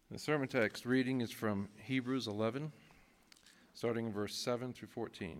The sermon text reading is from Hebrews 11, starting in verse 7 through 14.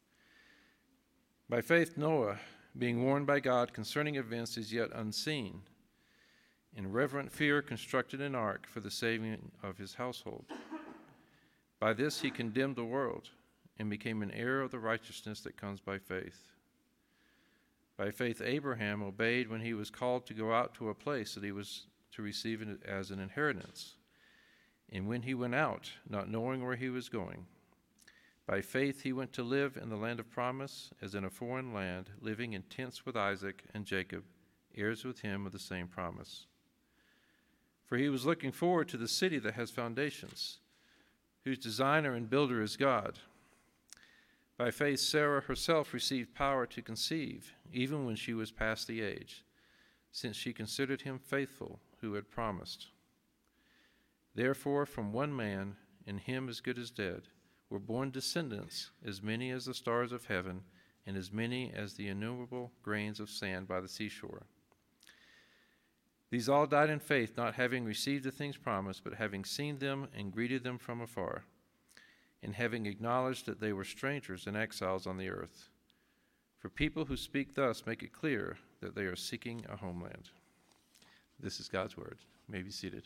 By faith Noah, being warned by God concerning events as yet unseen, in reverent fear constructed an ark for the saving of his household. By this he condemned the world and became an heir of the righteousness that comes by faith. By faith Abraham obeyed when he was called to go out to a place that he was to receive it as an inheritance. And when he went out, not knowing where he was going, by faith he went to live in the land of promise, as in a foreign land, living in tents with Isaac and Jacob, heirs with him of the same promise. For he was looking forward to the city that has foundations, whose designer and builder is God. By faith Sarah herself received power to conceive, even when she was past the age, since she considered him faithful who had promised. Therefore, from one man, and him as good as dead, were born descendants, as many as the stars of heaven, and as many as the innumerable grains of sand by the seashore. These all died in faith, not having received the things promised, but having seen them and greeted them from afar, and having acknowledged that they were strangers and exiles on the earth. For people who speak thus make it clear that they are seeking a homeland. This is God's word. You may be seated.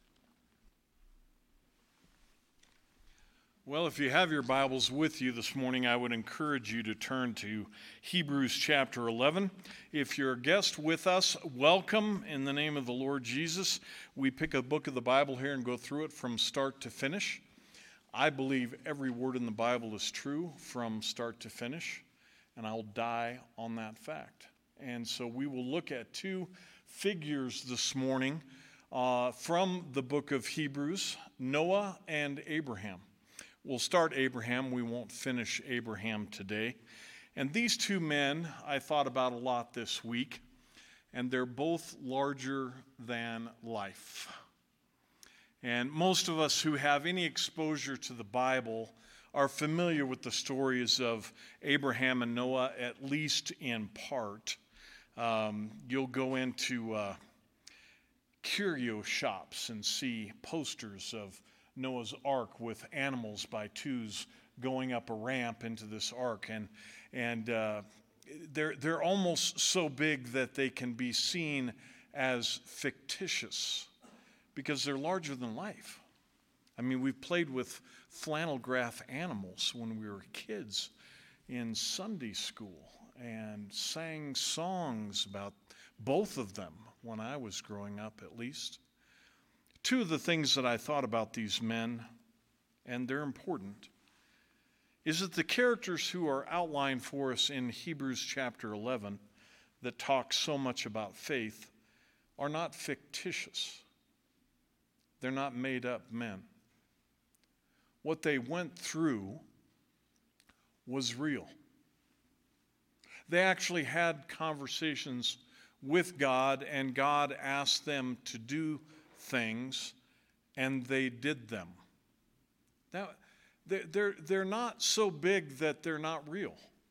Well, if you have your Bibles with you this morning, I would encourage you to turn to Hebrews chapter 11. If you're a guest with us, welcome in the name of the Lord Jesus. We pick a book of the Bible here and go through it from start to finish. I believe every word in the Bible is true from start to finish, and I'll die on that fact. And so we will look at two figures this morning from the book of Hebrews, Noah and Abraham. We'll start Abraham. We won't finish Abraham today. And these two men I thought about a lot this week, and they're both larger than life. And most of us who have any exposure to the Bible are familiar with the stories of Abraham and Noah, at least in part. You'll go into curio shops and see posters of Noah's Ark with animals by twos going up a ramp into this ark, and they're almost so big that they can be seen as fictitious because they're larger than life. I mean, we played with flannel graph animals when we were kids in Sunday school and sang songs about both of them when I was growing up, at least. Two of the things that I thought about these men, and they're important, is that the characters who are outlined for us in Hebrews chapter 11 that talk so much about faith are not fictitious. They're not made-up men. What they went through was real. They actually had conversations with God, and God asked them to do things, and they did them. Now, they're not so big that they're not real.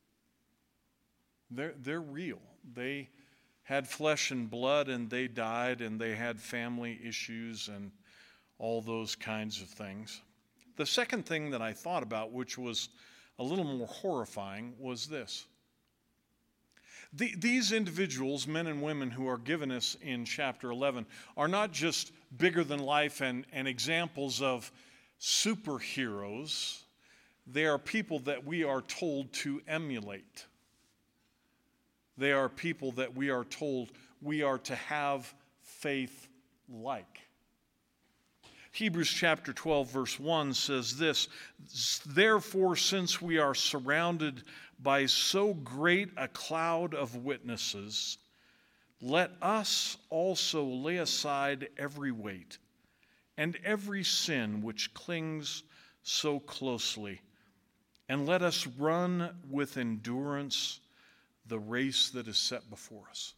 They're real. They had flesh and blood, and they died, and they had family issues and all those kinds of things. The second thing that I thought about, which was a little more horrifying, was this. These individuals, men and women who are given us in chapter 11, are not just bigger than life and examples of superheroes. They are people that we are told to emulate. They are people that we are told we are to have faith like. Hebrews chapter 12 verse 1 says this, "Therefore, since we are surrounded by so great a cloud of witnesses, let us also lay aside every weight and every sin which clings so closely, and let us run with endurance the race that is set before us."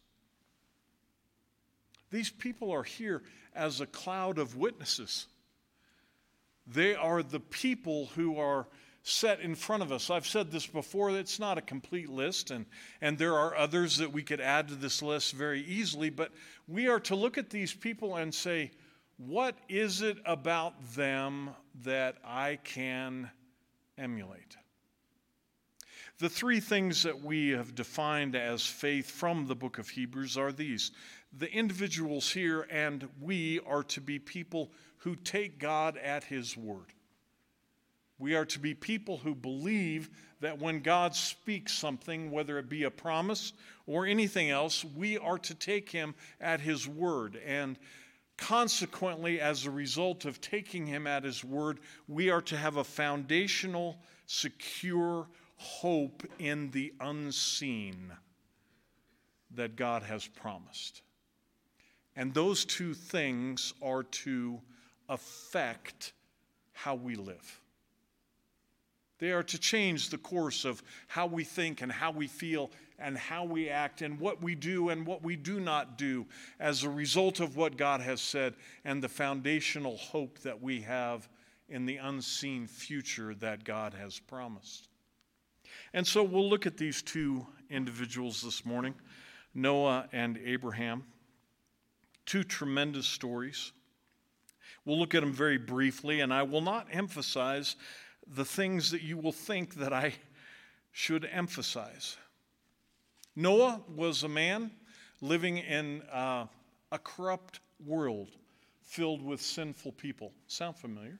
These people are here as a cloud of witnesses. They are the people who are set in front of us. I've said this before, it's not a complete list, and there are others that we could add to this list very easily, but we are to look at these people and say, What is it about them that I can emulate? The three things that we have defined as faith from the book of Hebrews are these. The individuals here and we are to be people who take God at His word. We are to be people who believe that when God speaks something, whether it be a promise or anything else, we are to take Him at His word. And consequently, as a result of taking Him at His word, we are to have a foundational, secure hope in the unseen that God has promised. And those two things are to affect how we live. They are to change the course of how we think and how we feel and how we act and what we do and what we do not do as a result of what God has said and the foundational hope that we have in the unseen future that God has promised. And so we'll look at these two individuals this morning, Noah and Abraham, two tremendous stories. We'll look at them very briefly, and I will not emphasize the things that you will think that I should emphasize. Noah was a man living in a corrupt world filled with sinful people. Sound familiar?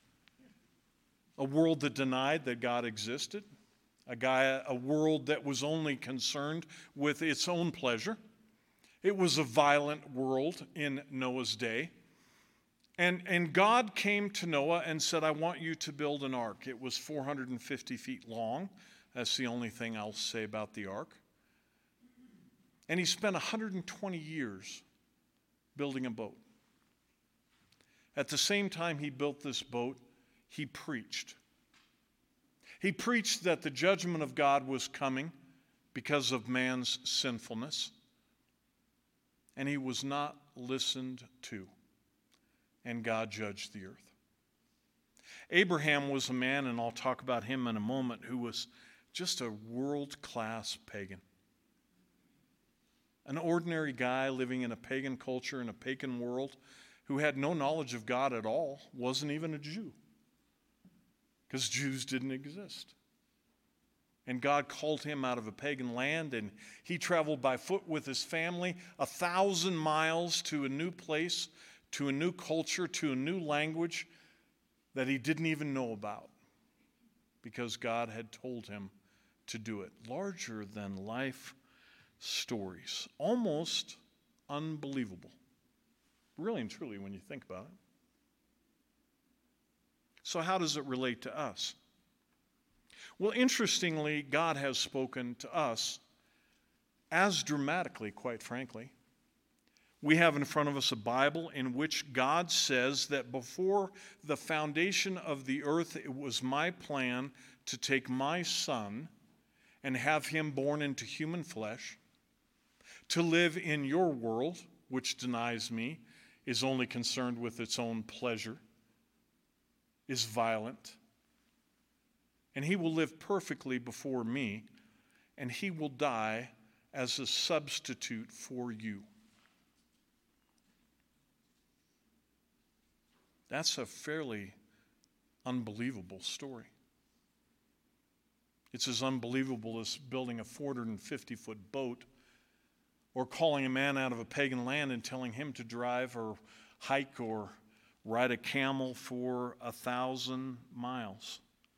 A world that denied that God existed. A world that was only concerned with its own pleasure. It was a violent world in Noah's day. And God came to Noah and said, I want you to build an ark. It was 450 feet long. That's the only thing I'll say about the ark. And he spent 120 years building a boat. At the same time he built this boat, he preached. He preached that the judgment of God was coming because of man's sinfulness. And he was not listened to. And God judged the earth. Abraham was a man, and I'll talk about him in a moment, who was just a world-class pagan. An ordinary guy living in a pagan culture, in a pagan world, who had no knowledge of God at all, wasn't even a Jew. Because Jews didn't exist. And God called him out of a pagan land, and he traveled by foot with his family 1,000 miles to a new place, to a new culture, to a new language that he didn't even know about, because God had told him to do it. Larger than life stories. Almost unbelievable. Really and truly when you think about it. So how does it relate to us? Well, interestingly, God has spoken to us as dramatically, quite frankly. We have in front of us a Bible in which God says that before the foundation of the earth, it was my plan to take my son and have him born into human flesh, to live in your world, which denies me, is only concerned with its own pleasure, is violent. And he will live perfectly before me, and he will die as a substitute for you. That's a fairly unbelievable story. It's as unbelievable as building a 450-foot boat or calling a man out of a pagan land and telling him to drive or hike or ride a camel for 1,000 miles.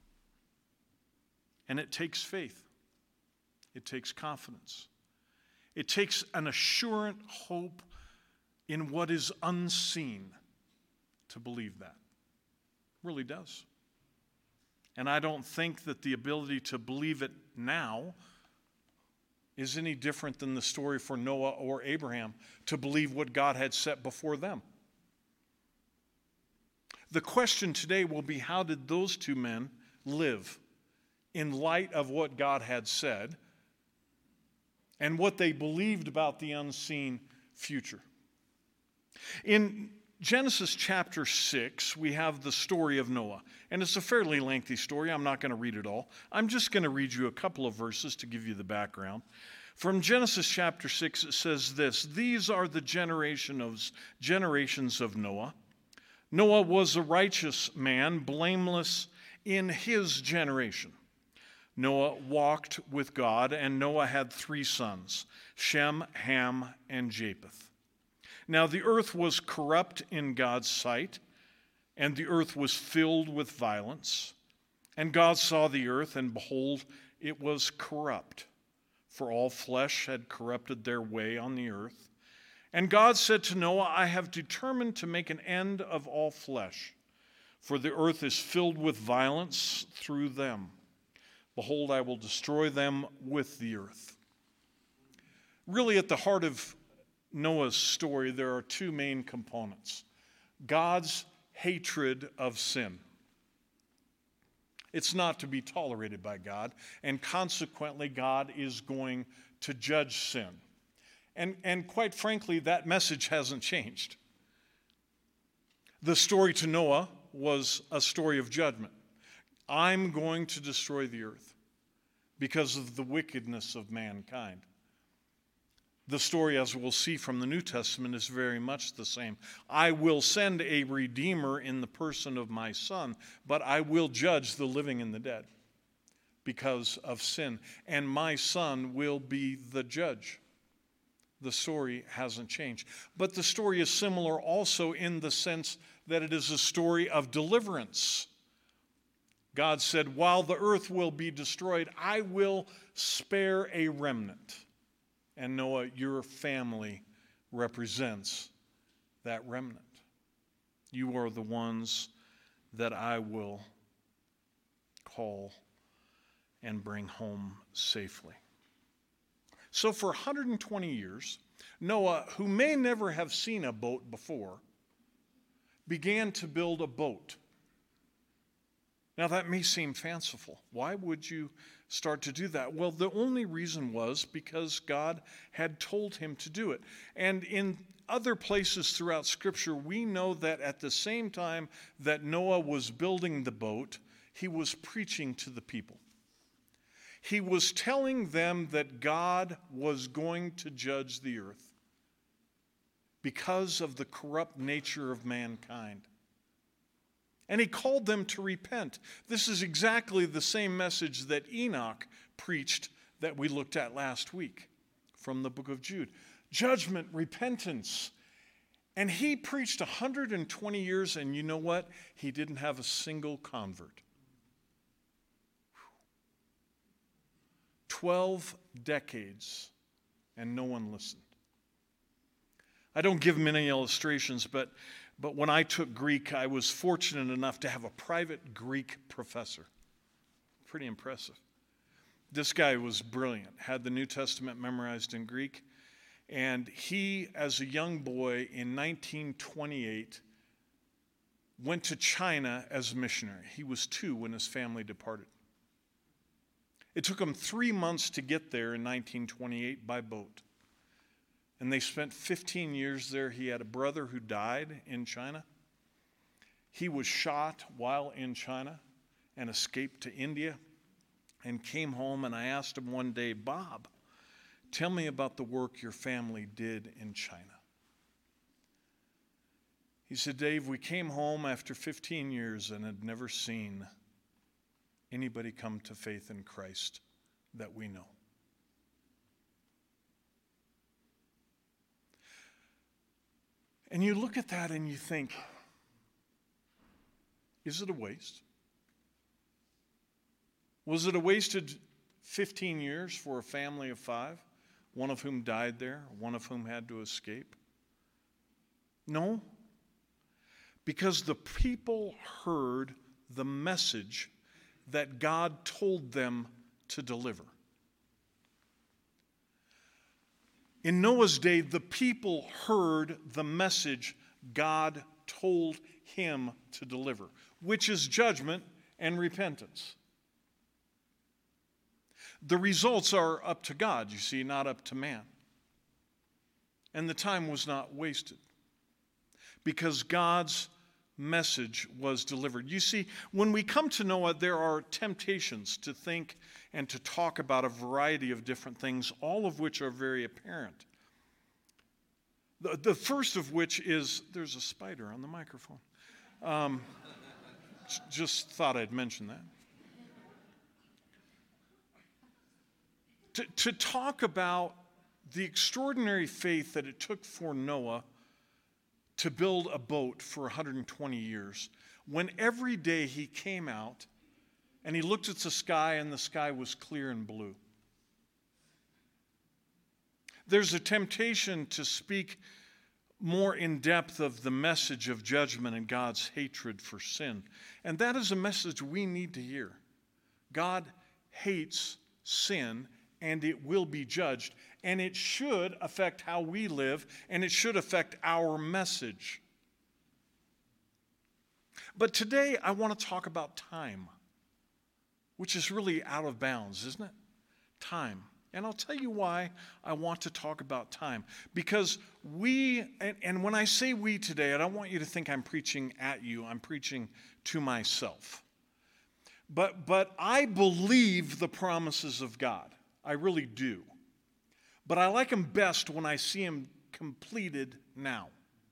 And it takes faith. It takes confidence. It takes an assurant hope in what is unseen to believe that. It really does. And I don't think that the ability to believe it now is any different than the story for Noah or Abraham to believe what God had set before them. The question today will be, how did those two men live in light of what God had said and what they believed about the unseen future? In Genesis chapter 6, we have the story of Noah. And it's a fairly lengthy story. I'm not going to read it all. I'm just going to read you a couple of verses to give you the background. From Genesis chapter 6, it says this: These are the generations of Noah. Noah was a righteous man, blameless in his generation. Noah walked with God, and Noah had 3 sons, Shem, Ham, and Japheth. Now the earth was corrupt in God's sight, and the earth was filled with violence. And God saw the earth, and behold, it was corrupt, for all flesh had corrupted their way on the earth. And God said to Noah, I have determined to make an end of all flesh, for the earth is filled with violence through them. Behold, I will destroy them with the earth. Really, at the heart of Noah's story, there are 2 main components. God's hatred of sin. It's not to be tolerated by God, and consequently, God is going to judge sin. And quite frankly, that message hasn't changed. The story to Noah was a story of judgment. I'm going to destroy the earth because of the wickedness of mankind. The story, as we'll see from the New Testament, is very much the same. I will send a redeemer in the person of my son, but I will judge the living and the dead because of sin. And my son will be the judge. The story hasn't changed. But the story is similar also in the sense that it is a story of deliverance. God said, while the earth will be destroyed, I will spare a remnant. And Noah, your family represents that remnant. You are the ones that I will call and bring home safely. So for 120 years, Noah, who may never have seen a boat before, began to build a boat. Now that may seem fanciful. Why would you start to do that? Well, the only reason was because God had told him to do it. And in other places throughout Scripture, we know that at the same time that Noah was building the boat, he was preaching to the people. He was telling them that God was going to judge the earth because of the corrupt nature of mankind. And he called them to repent. This is exactly the same message that Enoch preached that we looked at last week from the book of Jude. Judgment, repentance. And he preached 120 years, and you know what? He didn't have a single convert. 12 decades, and no one listened. I don't give many illustrations, but when I took Greek, I was fortunate enough to have a private Greek professor. Pretty impressive. This guy was brilliant, had the New Testament memorized in Greek, and he, as a young boy in 1928, went to China as a missionary. He was 2 when his family departed. It took him 3 months to get there in 1928 by boat. And they spent 15 years there. He had a brother who died in China. He was shot while in China and escaped to India and came home. And I asked him one day, Bob, tell me about the work your family did in China. He said, Dave, we came home after 15 years and had never seen anybody come to faith in Christ that we know. And you look at that and you think, is it a waste? Was it a wasted 15 years for a family of 5, one of whom died there, one of whom had to escape? No, because the people heard the message that God told them to deliver. In Noah's day, the people heard the message God told him to deliver, which is judgment and repentance. The results are up to God, you see, not up to man. And the time was not wasted because God's message was delivered. You see, when we come to Noah, there are temptations to think and to talk about a variety of different things, all of which are very apparent. The first of which is, there's a spider on the microphone. Just thought I'd mention that. To talk about the extraordinary faith that it took for Noah to build a boat for 120 years, when every day he came out and he looked at the sky and the sky was clear and blue. There's a temptation to speak more in depth of the message of judgment and God's hatred for sin. And that is a message we need to hear. God hates sin, and it will be judged. And it should affect how we live, and it should affect our message. But today I want to talk about time, which is really out of bounds, isn't it? Time. And I'll tell you why I want to talk about time. Because we, and when I say we today, I don't want you to think I'm preaching at you. I'm preaching to myself. But I believe the promises of God. I really do. But I like them best when I see them completed now.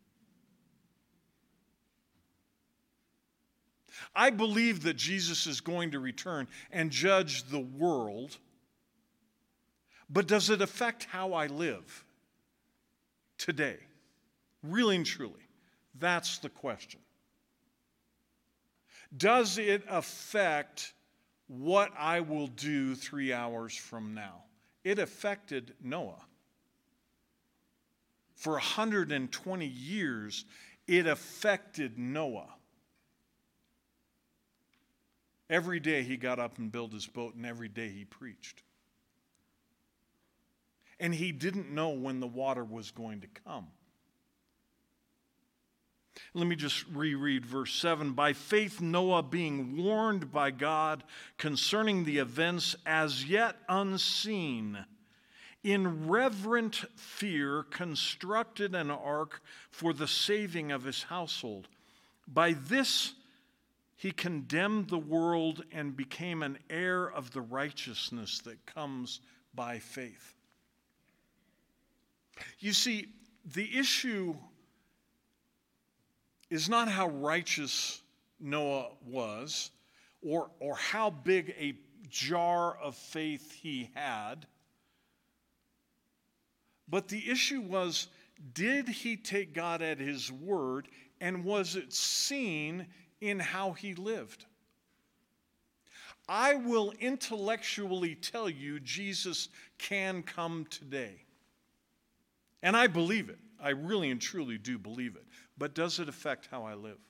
I believe that Jesus is going to return and judge the world. But does it affect how I live today? Really and truly. That's the question. Does it affect what I will do 3 hours from now? It affected Noah. For 120 years, it affected Noah. Every day he got up and built his boat, and every day he preached. And he didn't know when the water was going to come. Let me just reread verse 7. By faith, Noah, being warned by God concerning the events as yet unseen, in reverent fear constructed an ark for the saving of his household. By this he condemned the world and became an heir of the righteousness that comes by faith. You see, the issue is not how righteous Noah was or how big a jar of faith he had. But the issue was, did he take God at his word, and was it seen in how he lived? I will intellectually tell you Jesus can come today. And I believe it. I really and truly do believe it. But does it affect how I live?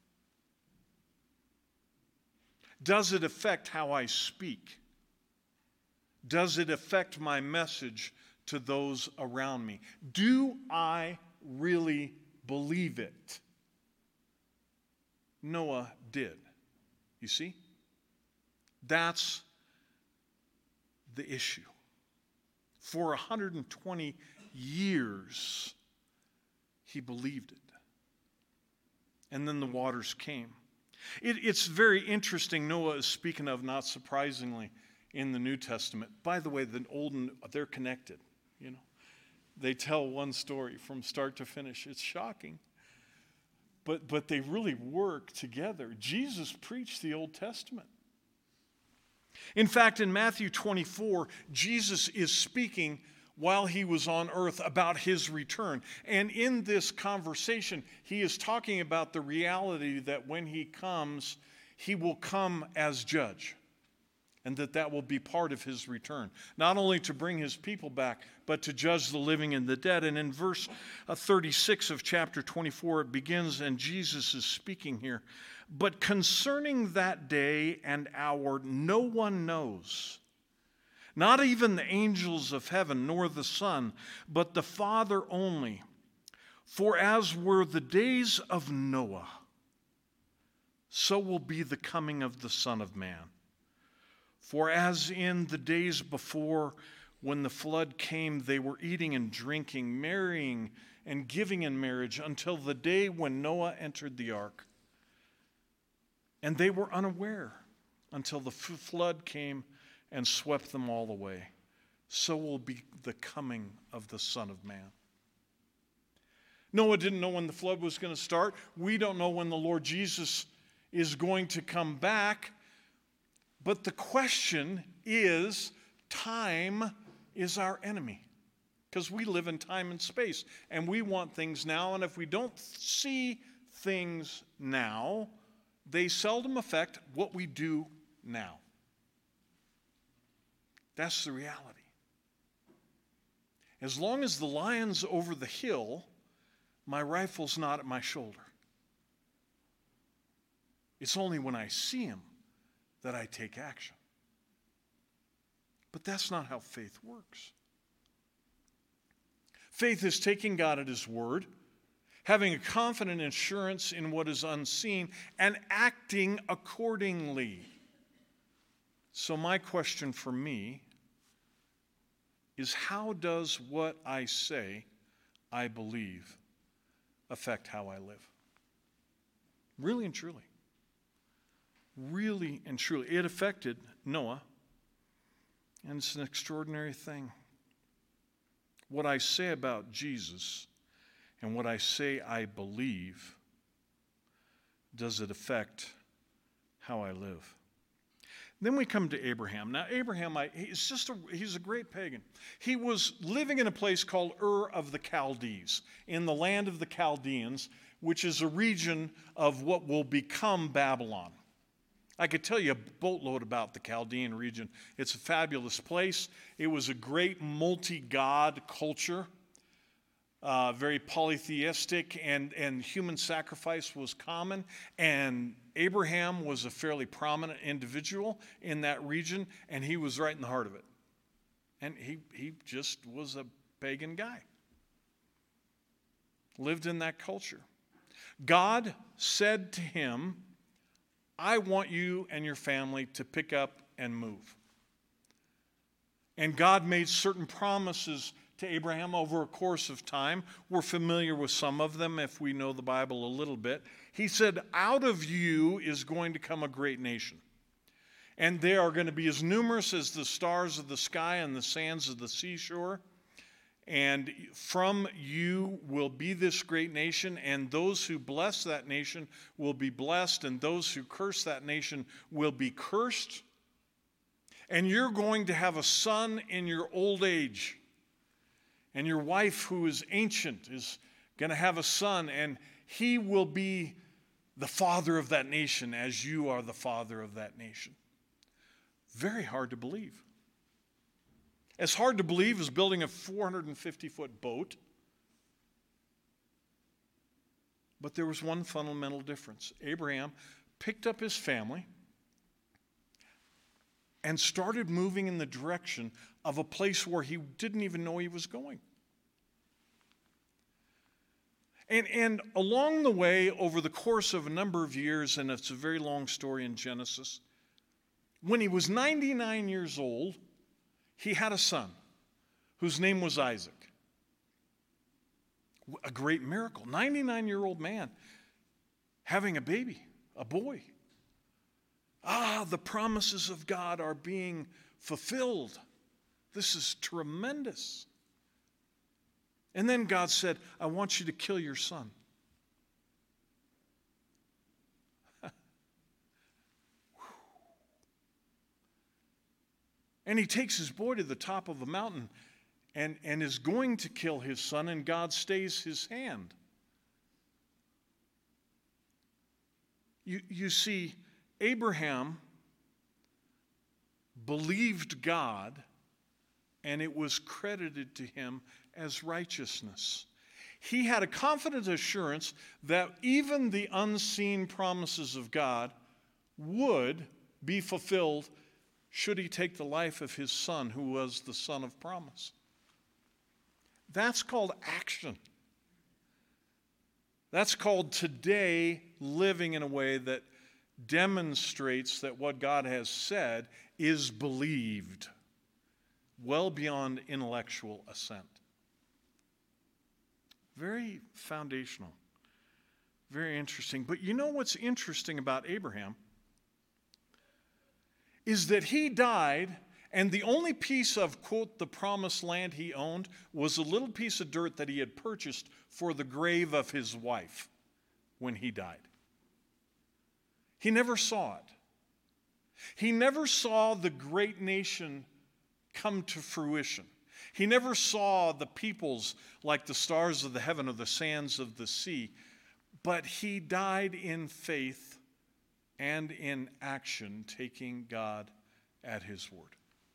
Does it affect how I speak? Does it affect my message to those around me? Do I really believe it? Noah did. You see? That's the issue. For 120 years, he believed it. And then the waters came. It's very interesting. Noah is speaking of, not surprisingly, in the New Testament. By the way, the Old and they're connected. You know, they tell one story from start to finish. It's shocking, but they really work together. Jesus preached the Old Testament. In fact, in Matthew 24, Jesus is speaking while he was on earth about his return. And in this conversation, he is talking about the reality that when he comes, he will come as judge. And that will be part of his return. Not only to bring his people back, but to judge the living and the dead. And in verse 36 of chapter 24, it begins, and Jesus is speaking here. But concerning that day and hour, no one knows. Not even the angels of heaven, nor the Son, but the Father only. For as were the days of Noah, so will be the coming of the Son of Man. For as in the days before, when the flood came, they were eating and drinking, marrying and giving in marriage, until the day when Noah entered the ark. And they were unaware until the flood came and swept them all away. So will be the coming of the Son of Man. Noah didn't know when the flood was going to start. We don't know when the Lord Jesus is going to come back. But the question is, time is our enemy. Because we live in time and space, and we want things now. And if we don't see things now, they seldom affect what we do now. That's the reality. As long as the lion's over the hill, my rifle's not at my shoulder. It's only when I see him that I take action. But that's not how faith works. Faith is taking God at his word, having a confident assurance in what is unseen, and acting accordingly. So my question for me is, how does what I say I believe affect how I live? Really and truly. Really and truly. It affected Noah, and it's an extraordinary thing. What I say about Jesus and what I say I believe, does it affect how I live? Then we come to Abraham. Now, Abraham, he's a great pagan. He was living in a place called Ur of the Chaldees, in the land of the Chaldeans, which is a region of what will become Babylon. I could tell you a boatload about the Chaldean region. It's a fabulous place. It was a great multi-god culture, very polytheistic, and human sacrifice was common. And Abraham was a fairly prominent individual in that region, and he was right in the heart of it. And he just was a pagan guy. Lived in that culture. God said to him, I want you and your family to pick up and move. And God made certain promises to Abraham over a course of time. We're familiar with some of them if we know the Bible a little bit. He said, out of you is going to come a great nation. And they are going to be as numerous as the stars of the sky and the sands of the seashore. And from you will be this great nation, and those who bless that nation will be blessed, and those who curse that nation will be cursed. And you're going to have a son in your old age. And your wife, who is ancient, is going to have a son, and he will be the father of that nation as you are the father of that nation. Very hard to believe. As hard to believe as building a 450-foot boat. But there was one fundamental difference. Abraham picked up his family and started moving in the direction of a place where he didn't even know he was going. And along the way, over the course of a number of years, and it's a very long story in Genesis, when he was 99 years old, he had a son whose name was Isaac. A great miracle. 99-year-old man having a baby, a boy. The promises of God are being fulfilled. This is tremendous. And then God said, I want you to kill your son. And he takes his boy to the top of a mountain and is going to kill his son, and God stays his hand. You see, Abraham believed God, and it was credited to him as righteousness. He had a confident assurance that even the unseen promises of God would be fulfilled should he take the life of his son, who was the son of promise. That's called action. That's called today living in a way that demonstrates that what God has said is believed, well beyond intellectual assent. Very foundational, very interesting. But you know what's interesting about Abraham is that he died And the only piece of, quote, the promised land he owned was a little piece of dirt that he had purchased for the grave of his wife when he died. He never saw it. He never saw the great nation come to fruition. He never saw the peoples like the stars of the heaven or the sands of the sea. But he died in faith and in action, taking God at his word.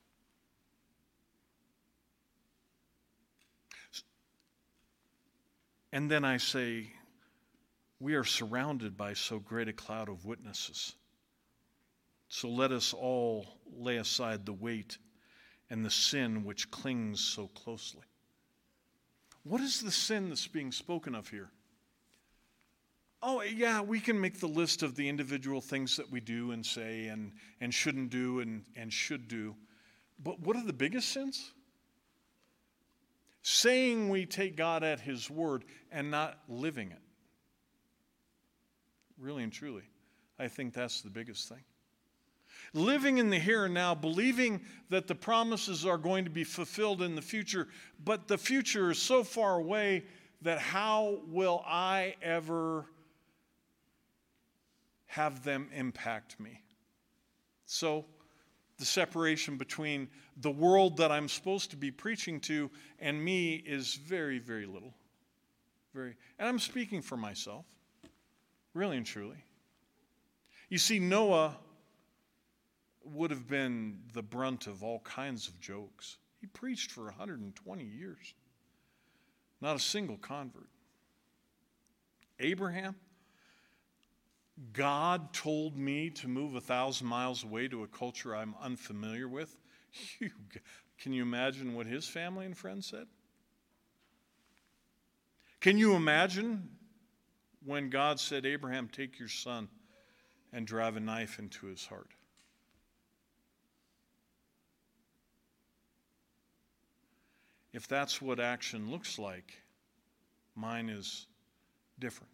And then I say, we are surrounded by so great a cloud of witnesses. So let us all lay aside the weight and the sin which clings so closely. What is the sin that's being spoken of here? Oh, yeah, we can make the list of the individual things that we do and say and shouldn't do and should do. But what are the biggest sins? Saying we take God at his word and not living it. Really and truly, I think that's the biggest thing. Living in the here and now, believing that the promises are going to be fulfilled in the future, but the future is so far away that how will I ever have them impact me? So, the separation between the world that I'm supposed to be preaching to and me is very, very little. And I'm speaking for myself, really and truly. You see, Noah would have been the brunt of all kinds of jokes. He preached for 120 years. Not a single convert. Abraham, God told me to move 1,000 miles away to a culture I'm unfamiliar with. Can you imagine what his family and friends said? Can you imagine when God said, Abraham, take your son and drive a knife into his heart? If that's what action looks like, mine is different.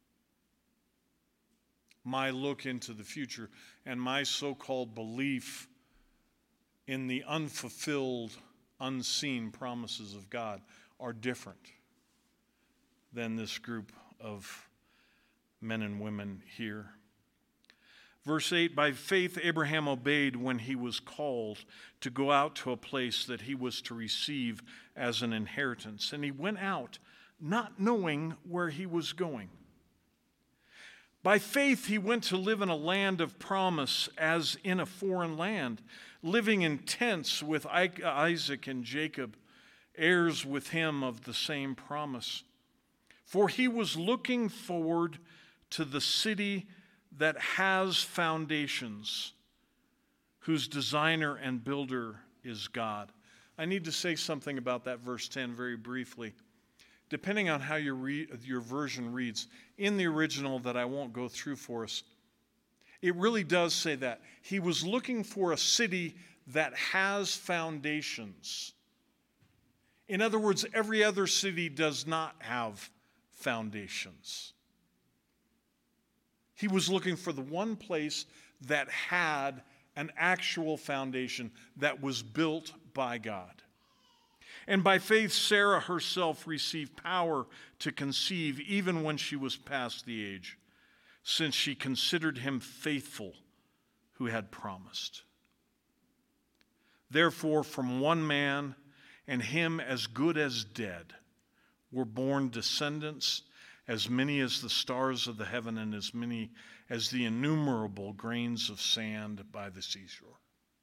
My look into the future and my so-called belief in the unfulfilled, unseen promises of God are different than this group of men and women here. Verse 8, by faith Abraham obeyed when he was called to go out to a place that he was to receive as an inheritance. And he went out not knowing where he was going. By faith, he went to live in a land of promise as in a foreign land, living in tents with Isaac and Jacob, heirs with him of the same promise. For he was looking forward to the city that has foundations, whose designer and builder is God. I need to say something about that verse 10 very briefly. Depending on how your version reads, in the original that I won't go through for us, it really does say that. He was looking for a city that has foundations. In other words, every other city does not have foundations. He was looking for the one place that had an actual foundation that was built by God. And by faith, Sarah herself received power to conceive even when she was past the age, since she considered him faithful who had promised. Therefore, from one man, and him as good as dead, were born descendants, as many as the stars of the heaven and as many as the innumerable grains of sand by the seashore.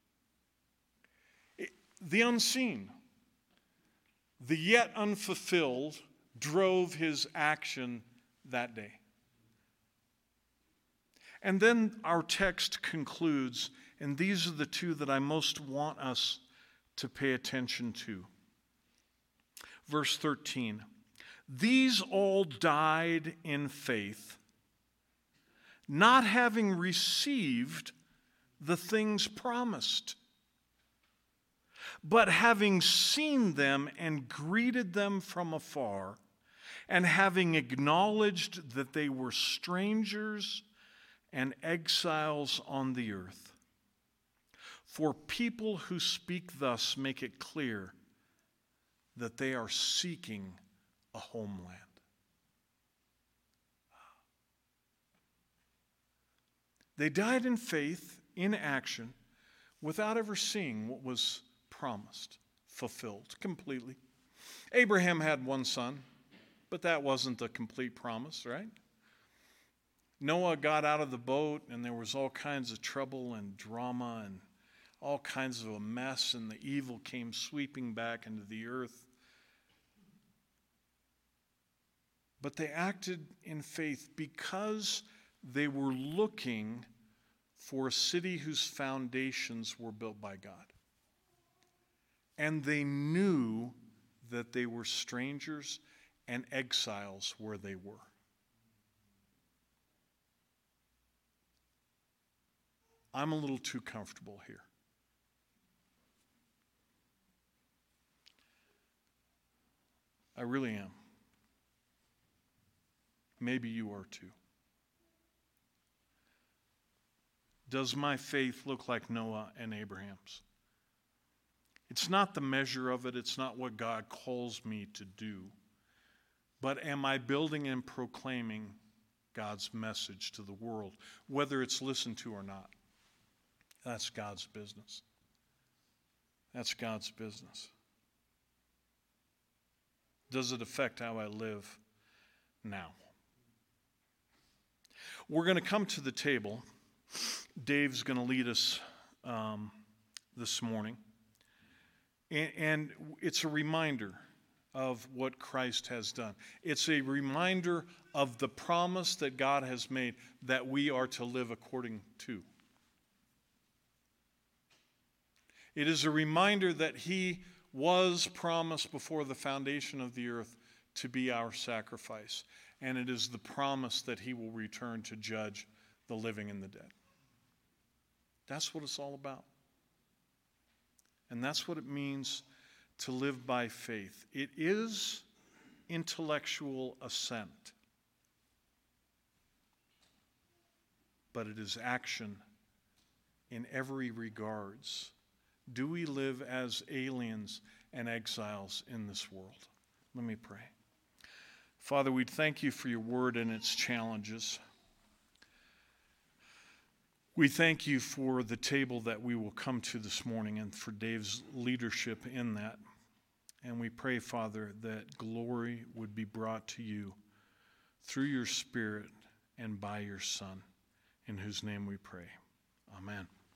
The unseen, the yet unfulfilled, drove his action that day. And then our text concludes, and these are the two that I most want us to pay attention to. Verse 13, these all died in faith, not having received the things promised, but having seen them and greeted them from afar, and having acknowledged that they were strangers and exiles on the earth. For people who speak thus make it clear that they are seeking a homeland. They died in faith, in action, without ever seeing what was promised, fulfilled completely. Abraham had one son, but that wasn't a complete promise, right? Noah got out of the boat, and there was all kinds of trouble and drama and all kinds of a mess, and the evil came sweeping back into the earth. But they acted in faith because they were looking for a city whose foundations were built by God. And they knew that they were strangers and exiles where they were. I'm a little too comfortable here. I really am. Maybe you are too. Does my faith look like Noah and Abraham's? It's not the measure of it. It's not what God calls me to do. But am I building and proclaiming God's message to the world, whether it's listened to or not? That's God's business. That's God's business. Does it affect how I live now? We're going to come to the table. Dave's going to lead us this morning. And it's a reminder of what Christ has done. It's a reminder of the promise that God has made that we are to live according to. It is a reminder that he was promised before the foundation of the earth to be our sacrifice. And it is the promise that he will return to judge the living and the dead. That's what it's all about. And that's what it means to live by faith. It is intellectual assent, but it is action in every regards. Do we live as aliens and exiles in this world? Let me pray. Father, we thank you for your word and its challenges. We thank you for the table that we will come to this morning and for Dave's leadership in that. And we pray, Father, that glory would be brought to you through your Spirit and by your Son, in whose name we pray. Amen.